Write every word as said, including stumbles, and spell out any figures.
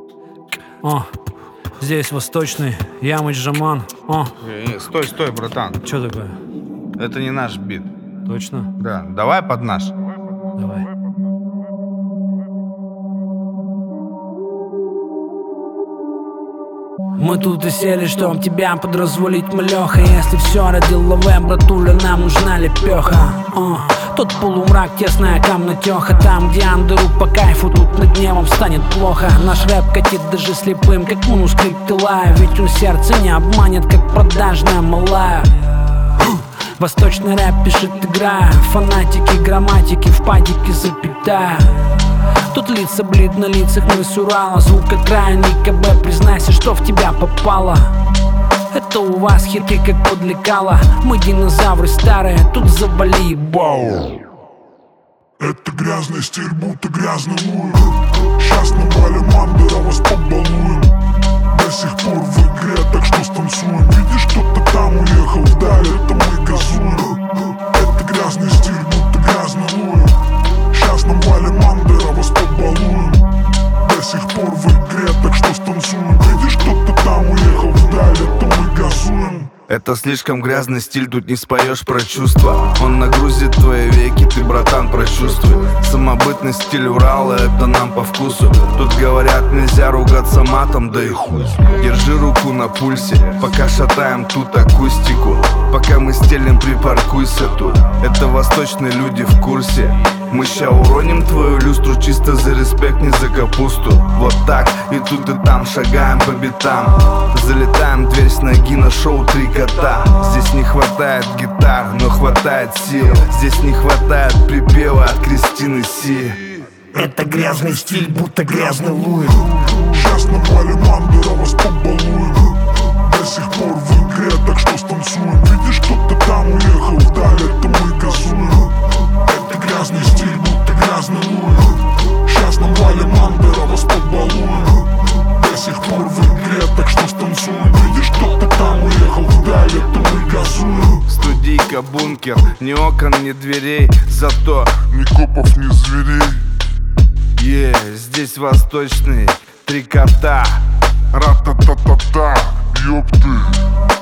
О, здесь Восточный, Ямыч Жаман. О, Не, не, стой, стой, братан. что такое? Это не наш бит. Точно? Да, давай под наш. Давай. Мы тут и сели, чтоб тебя подразволить, малёха. Если все ради лаве, братуля, нам нужна лепеха. О, тот полумрак, тесная комнатеха. Там, где андеру по кайфу, тут над небом станет плохо. Наш рэп катит даже слепым, как манускрипт Илая. Ведь он сердце не обманет, как продажная малая. Восточный рэп пишет, играя. Фанатики, грамматики, в падике запятая. Тут лица блид на лицах, мы с Урала. Звук окраин ИКБ, признайся, что в тебя попало. Это у вас хиты, как подлекало. Мы динозавры старые, тут завали. Боу. Это грязный стиль, будто грязный луи. Сейчас навалим андера, вас побалуем. До сих пор в игре, так что станцуем. Видишь, кто-то там уехал вдаль, это мы газуем. Это грязный стиль, будто грязный луи. Сейчас навалим андера, вас побалуем. До сих пор в игре, так что станцуем. Видишь, кто-то там уехал вдаль, это мы газуем. Это слишком грязный стиль, тут не споешь про чувства. Он нагрузит твои веки, ты, братан, прочувствуй. Самобытный стиль Урала, это нам по вкусу. Тут говорят, нельзя ругаться матом, да и хуй. Держи руку на пульсе, пока шатаем тут акустику. Пока мы стелим, припаркуйся тут. Это восточные люди в курсе. Мы ща уроним твою люстру чисто за респект, не за капусту. Вот так, и тут и там шагаем по битам. Залетаем в дверь с ноги на шоу «Три кота». Здесь не хватает гитар, но хватает сил. Здесь не хватает припева от Кристины Си. Это грязный стиль, будто грязный луи. Сейчас навалим андера, вас побалуем. До сих пор в игре, так что станцуем. Видишь, кто-то там уехал вдаль, это мы газуем. Это грязный стиль, будто грязный луи. Сейчас навалим андера, вас побалуем. До сих пор в игре, так что станцуем. Видишь, кто-то там уехал вдаль, это мы газуем. Студийка, бункер, ни окон, ни дверей. Зато ни копов, ни зверей. Е, yeah, здесь восточные три кота. Ра-та-та-та-та, ёпты.